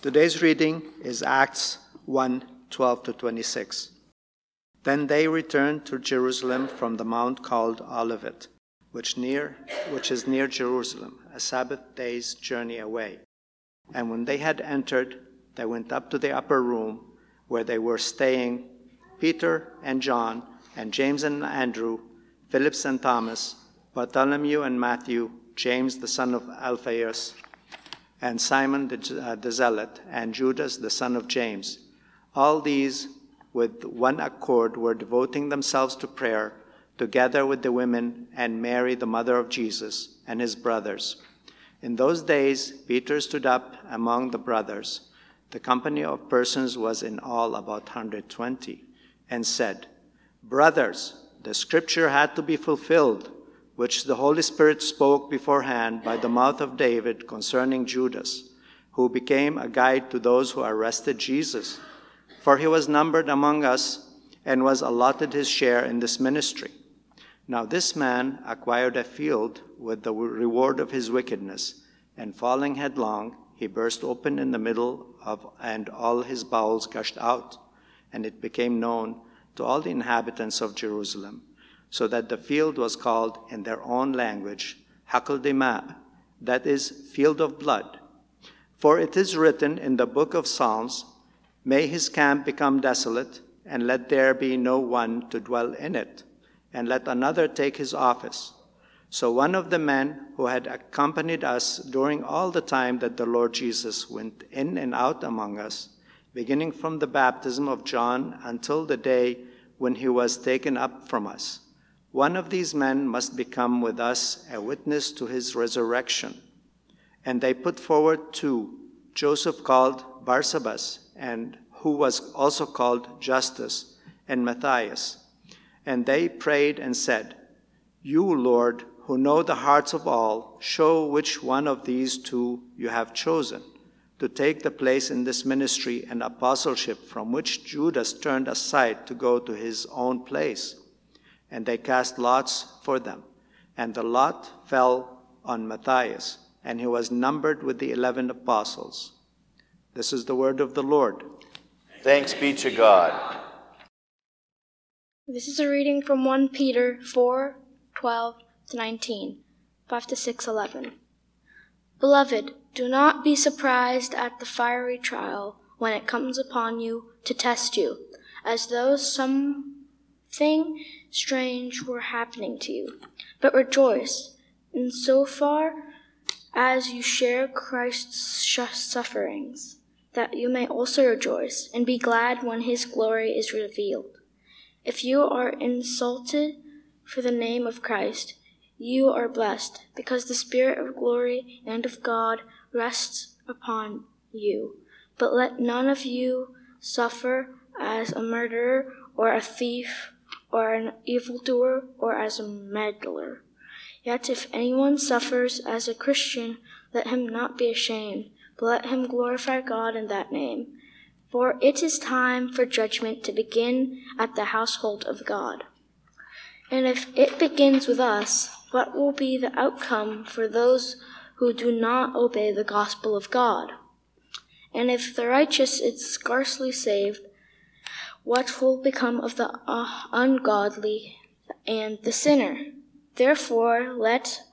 Today's reading is Acts 1:12-26. Then they returned to Jerusalem from the mount called Olivet, which is near Jerusalem, a Sabbath day's journey away. And when they had entered, they went up to the upper room where they were staying, Peter and John, and James and Andrew, Philip and Thomas, Bartholomew and Matthew, James the son of Alphaeus, and Simon the Zealot, and Judas the son of James. All these, with one accord, were devoting themselves to prayer, together with the women and Mary, the mother of Jesus, and his brothers. In those days, Peter stood up among the brothers. The company of persons was in all about 120, and said, "Brothers, the scripture had to be fulfilled, which the Holy Spirit spoke beforehand by the mouth of David concerning Judas, who became a guide to those who arrested Jesus. For he was numbered among us and was allotted his share in this ministry. Now this man acquired a field with the reward of his wickedness, and falling headlong, he burst open in the middle and all his bowels gushed out, and it became known to all the inhabitants of Jerusalem, so that the field was called in their own language Hakal Dima, that is, field of blood. For it is written in the book of Psalms, May his camp become desolate, and let there be no one to dwell in it, and let another take his office. So one of the men who had accompanied us during all the time that the Lord Jesus went in and out among us, beginning from the baptism of John until the day when he was taken up from us, one of these men must become with us a witness to his resurrection. And they put forward two, Joseph called Barsabas, and who was also called Justus, and Matthias. And they prayed and said, You, Lord, who know the hearts of all, show which one of these two you have chosen to take the place in this ministry and apostleship from which Judas turned aside to go to his own place. And they cast lots for them, and the lot fell on Matthias, and he was numbered with the 11 apostles. This is the word of the Lord. Thanks be to God. This is a reading from 1 Peter 4:12-19, 5-6:11. Beloved, do not be surprised at the fiery trial when it comes upon you to test you, as though something strange were happening to you. But rejoice, insofar as you share Christ's sufferings, that you may also rejoice and be glad when his glory is revealed. If you are insulted for the name of Christ, you are blessed, because the Spirit of glory and of God rests upon you. But let none of you suffer as a murderer or a thief or an evildoer or as a meddler. Yet if anyone suffers as a Christian, let him not be ashamed, but let him glorify God in that name. For it is time for judgment to begin at the household of God. And if it begins with us, what will be the outcome for those who do not obey the gospel of God? And if the righteous is scarcely saved, what will become of the ungodly and the sinner? Therefore, let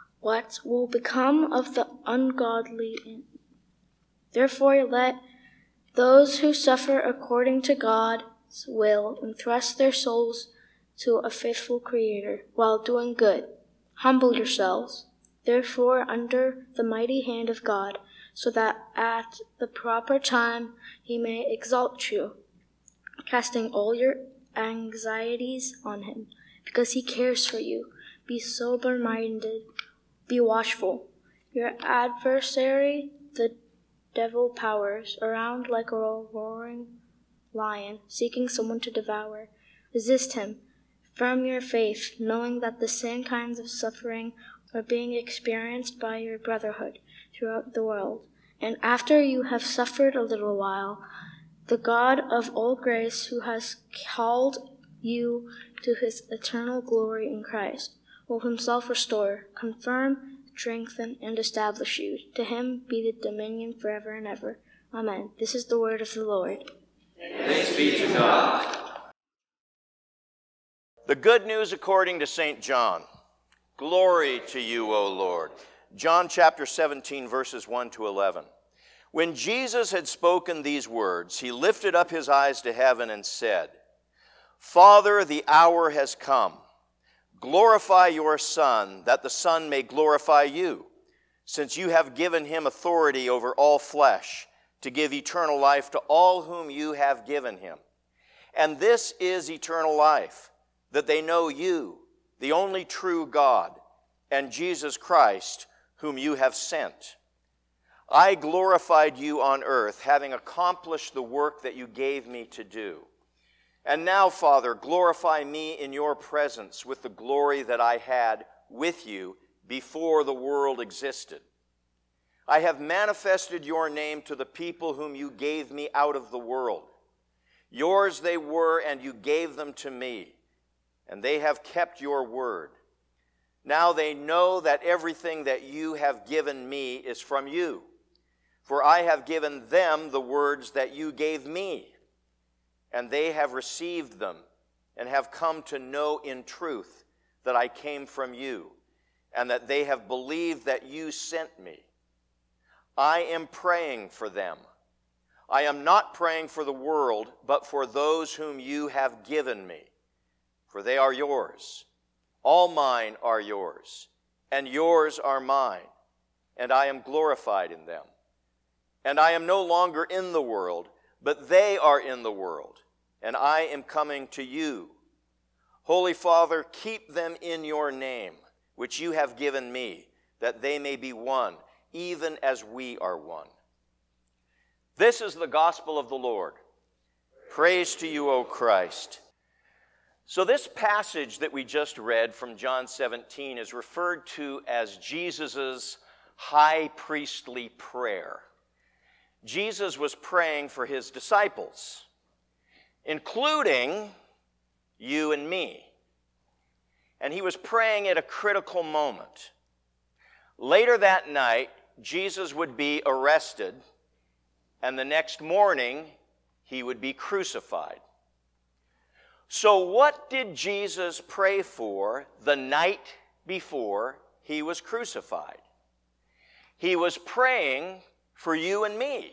those who suffer according to God's will entrust their souls to a faithful Creator while doing good. Humble yourselves, therefore, under the mighty hand of God, so that at the proper time he may exalt you, casting all your anxieties on him, because he cares for you. Be sober-minded, be watchful. Your adversary, the devil, powers around like a roaring lion, seeking someone to devour. Resist him, firm your faith, knowing that the same kinds of suffering are being experienced by your brotherhood throughout the world. And after you have suffered a little while, the God of all grace, who has called you to his eternal glory in Christ, will himself restore, confirm, strengthen, and establish you. To him be the dominion forever and ever. Amen. This is the word of the Lord. Thanks be to God. The good news according to St. John. Glory to you, O Lord. John chapter 17, verses 1 to 11. When Jesus had spoken these words, he lifted up his eyes to heaven and said, Father, the hour has come. Glorify your Son, that the Son may glorify you, since you have given him authority over all flesh, to give eternal life to all whom you have given him. And this is eternal life, that they know you, the only true God, and Jesus Christ, whom you have sent. I glorified you on earth, having accomplished the work that you gave me to do. And now, Father, glorify me in your presence with the glory that I had with you before the world existed. I have manifested your name to the people whom you gave me out of the world. Yours they were, and you gave them to me, and they have kept your word. Now they know that everything that you have given me is from you, for I have given them the words that you gave me, and they have received them and have come to know in truth that I came from you, and that they have believed that you sent me. I am praying for them. I am not praying for the world, but for those whom you have given me, for they are yours. All mine are yours, and yours are mine, and I am glorified in them. And I am no longer in the world, but they are in the world, and I am coming to you. Holy Father, keep them in your name, which you have given me, that they may be one, even as we are one. This is the gospel of the Lord. Praise to you, O Christ. So this passage that we just read from John 17 is referred to as Jesus' high priestly prayer. Jesus was praying for his disciples, including you and me. And he was praying at a critical moment. Later that night, Jesus would be arrested, and the next morning, he would be crucified. So what did Jesus pray for the night before he was crucified? He was praying for you and me.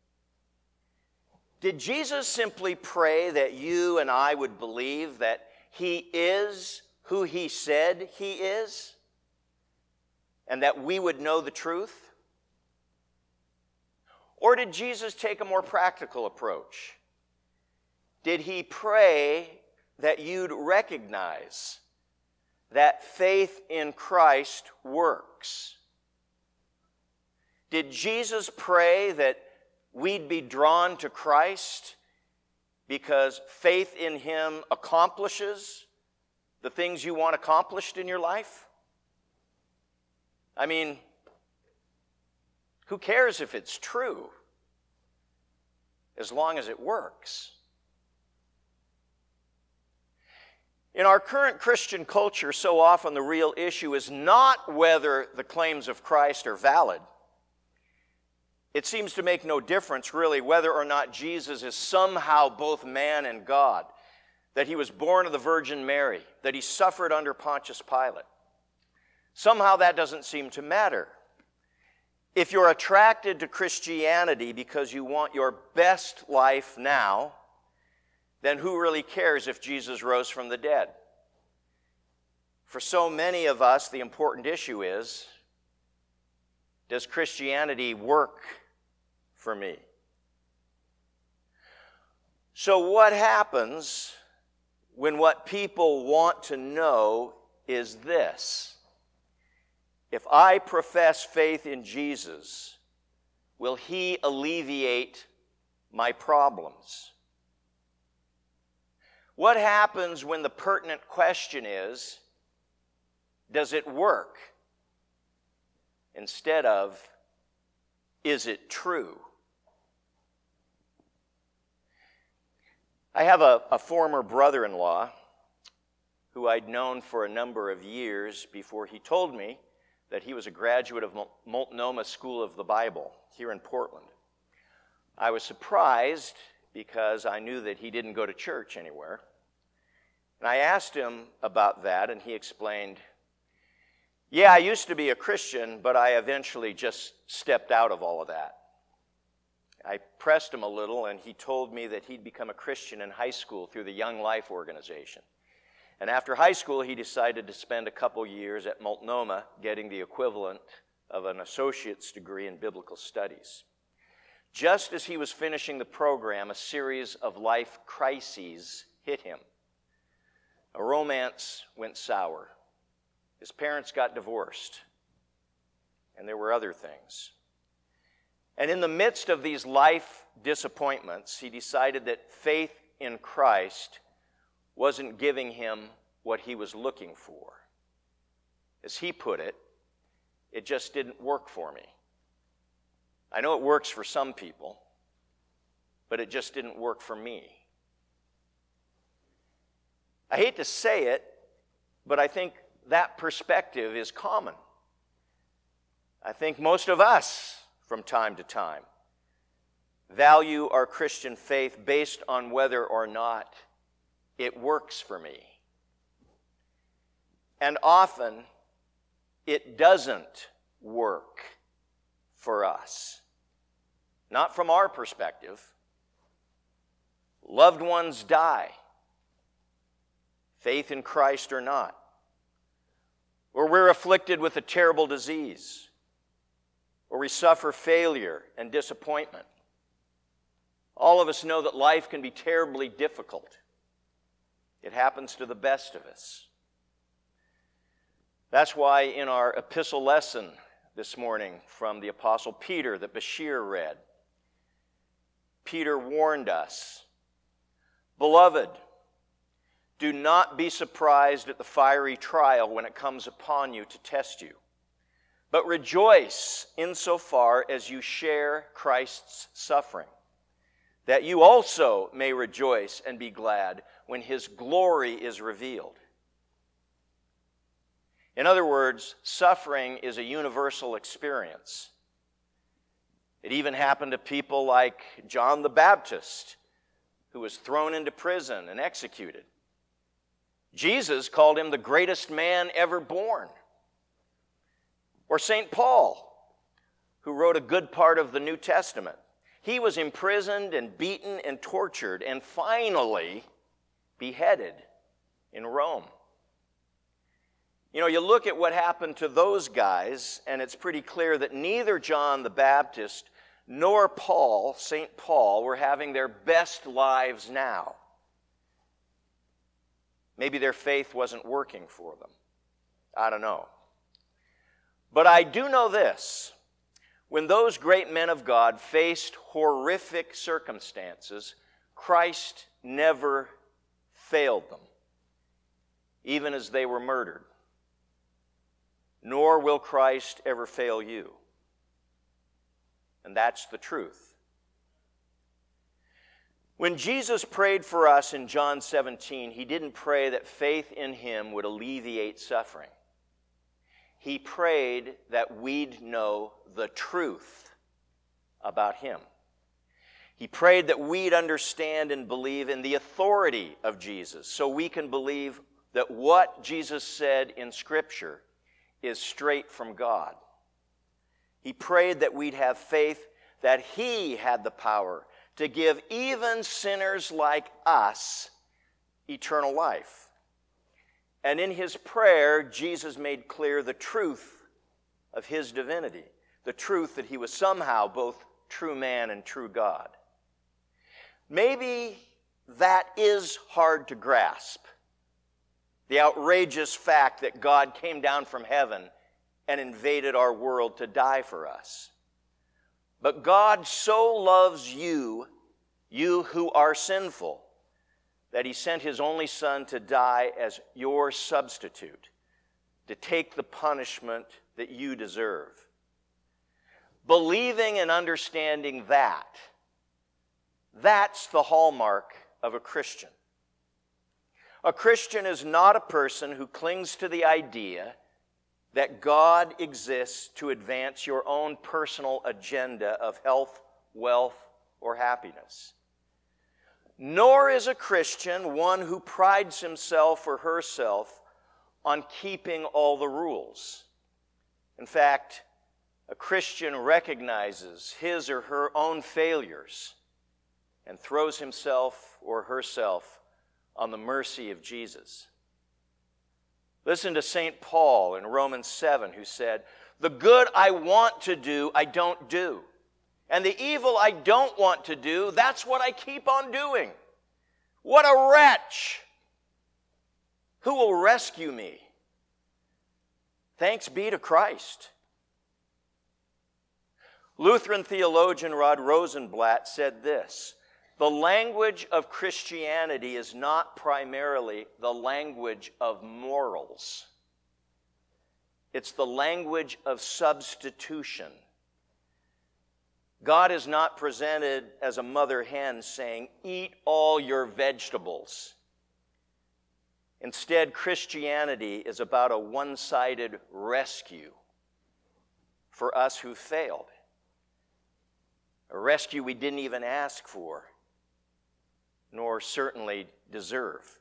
Did Jesus simply pray that you and I would believe that he is who he said he is, and that we would know the truth? Or did Jesus take a more practical approach? Did he pray that you'd recognize that faith in Christ works? Did Jesus pray that we'd be drawn to Christ because faith in him accomplishes the things you want accomplished in your life? I mean, who cares if it's true, as long as it works? In our current Christian culture, so often the real issue is not whether the claims of Christ are valid. It seems to make no difference, really, whether or not Jesus is somehow both man and God, that he was born of the Virgin Mary, that he suffered under Pontius Pilate. Somehow that doesn't seem to matter. If you're attracted to Christianity because you want your best life now, then who really cares if Jesus rose from the dead? For so many of us, the important issue is, does Christianity work for me? So what happens when what people want to know is this? If I profess faith in Jesus, will he alleviate my problems? What happens when the pertinent question is, does it work? Instead of, is it true? I have a former brother-in-law who I'd known for a number of years before he told me that he was a graduate of Multnomah School of the Bible here in Portland. I was surprised because I knew that he didn't go to church anywhere. And I asked him about that, and he explained, yeah, I used to be a Christian, but I eventually just stepped out of all of that. I pressed him a little, and he told me that he'd become a Christian in high school through the Young Life organization. And after high school, he decided to spend a couple years at Multnomah getting the equivalent of an associate's degree in biblical studies. Just as he was finishing the program, a series of life crises hit him. A romance went sour. His parents got divorced. And there were other things. And in the midst of these life disappointments, he decided that faith in Christ wasn't giving him what he was looking for. As he put it, it just didn't work for me. I know it works for some people, but it just didn't work for me. I hate to say it, but I think that perspective is common. I think most of us, from time to time, value our Christian faith based on whether or not it works for me. And often, it doesn't work for us. Not from our perspective. Loved ones die, faith in Christ or not. Or we're afflicted with a terrible disease. Or we suffer failure and disappointment. All of us know that life can be terribly difficult. It happens to the best of us. That's why in our epistle lesson this morning from the Apostle Peter that Bashir read, Peter warned us, "Beloved, do not be surprised at the fiery trial when it comes upon you to test you. But rejoice insofar as you share Christ's suffering, that you also may rejoice and be glad when his glory is revealed." In other words, suffering is a universal experience. It even happened to people like John the Baptist, who was thrown into prison and executed. Jesus called him the greatest man ever born. Or St. Paul, who wrote a good part of the New Testament. He was imprisoned and beaten and tortured and finally beheaded in Rome. You know, you look at what happened to those guys, and it's pretty clear that neither John the Baptist nor Paul, St. Paul, were having their best lives now. Maybe their faith wasn't working for them. I don't know. But I do know this. When those great men of God faced horrific circumstances, Christ never failed them, even as they were murdered. Nor will Christ ever fail you. And that's the truth. When Jesus prayed for us in John 17, he didn't pray that faith in him would alleviate suffering. He prayed that we'd know the truth about him. He prayed that we'd understand and believe in the authority of Jesus so we can believe that what Jesus said in Scripture is straight from God. He prayed that we'd have faith that he had the power to give even sinners like us eternal life. And in his prayer, Jesus made clear the truth of his divinity, the truth that he was somehow both true man and true God. Maybe that is hard to grasp, the outrageous fact that God came down from heaven and invaded our world to die for us. But God so loves you who are sinful, that he sent his only Son to die as your substitute, to take the punishment that you deserve. Believing and understanding that, that's the hallmark of a Christian. A Christian is not a person who clings to the idea that God exists to advance your own personal agenda of health, wealth, or happiness. Nor is a Christian one who prides himself or herself on keeping all the rules. In fact, a Christian recognizes his or her own failures and throws himself or herself on the mercy of Jesus. Listen to St. Paul in Romans 7, who said, "The good I want to do, I don't do. And the evil I don't want to do, that's what I keep on doing. What a wretch! Who will rescue me? Thanks be to Christ." Lutheran theologian Rod Rosenblatt said this: "The language of Christianity is not primarily the language of morals. It's the language of substitution. God is not presented as a mother hen saying, 'Eat all your vegetables.' Instead, Christianity is about a one-sided rescue for us who failed. A rescue we didn't even ask for, nor certainly deserve."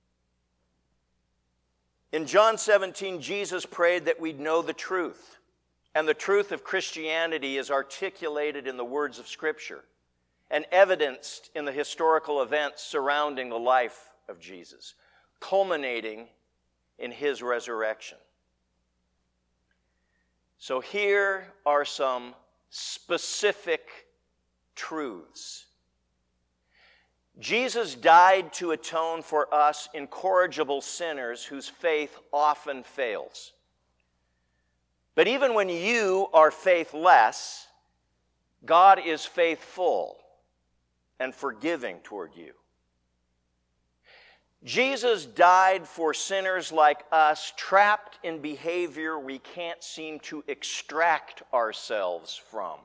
In John 17, Jesus prayed that we'd know the truth. And the truth of Christianity is articulated in the words of Scripture and evidenced in the historical events surrounding the life of Jesus, culminating in his resurrection. So here are some specific truths. Jesus died to atone for us incorrigible sinners whose faith often fails. But even when you are faithless, God is faithful and forgiving toward you. Jesus died for sinners like us, trapped in behavior we can't seem to extract ourselves from.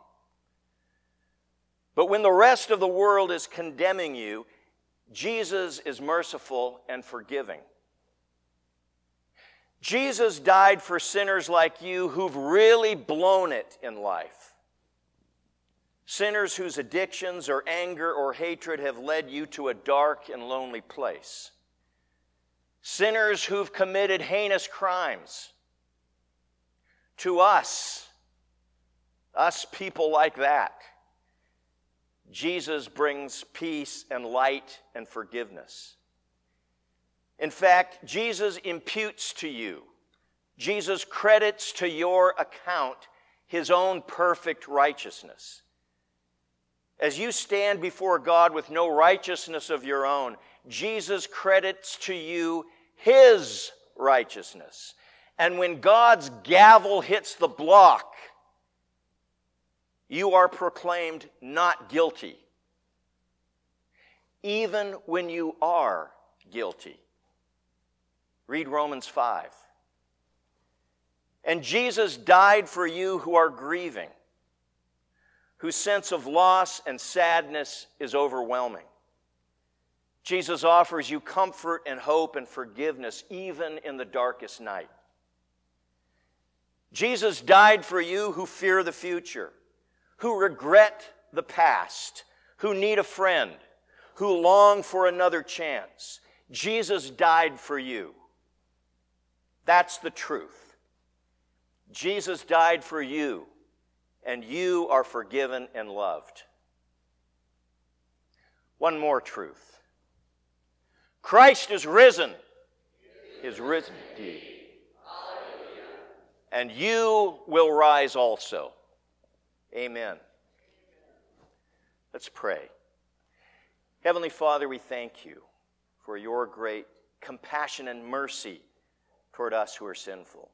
But when the rest of the world is condemning you, Jesus is merciful and forgiving. Jesus died for sinners like you who've really blown it in life. Sinners whose addictions or anger or hatred have led you to a dark and lonely place. Sinners who've committed heinous crimes. To us people like that, Jesus brings peace and light and forgiveness. In fact, Jesus imputes to you, Jesus credits to your account his own perfect righteousness. As you stand before God with no righteousness of your own, Jesus credits to you his righteousness. And when God's gavel hits the block, you are proclaimed not guilty, even when you are guilty. Read Romans 5. And Jesus died for you who are grieving, whose sense of loss and sadness is overwhelming. Jesus offers you comfort and hope and forgiveness even in the darkest night. Jesus died for you who fear the future, who regret the past, who need a friend, who long for another chance. Jesus died for you. That's the truth. Jesus died for you, and you are forgiven and loved. One more truth. Christ is risen. Is risen indeed. And you will rise also. Amen. Let's pray. Heavenly Father, we thank you for your great compassion and mercy toward us who are sinful.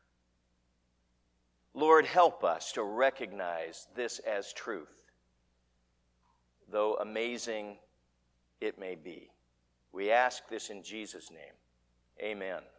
Lord, help us to recognize this as truth, though amazing it may be. We ask this in Jesus' name. Amen.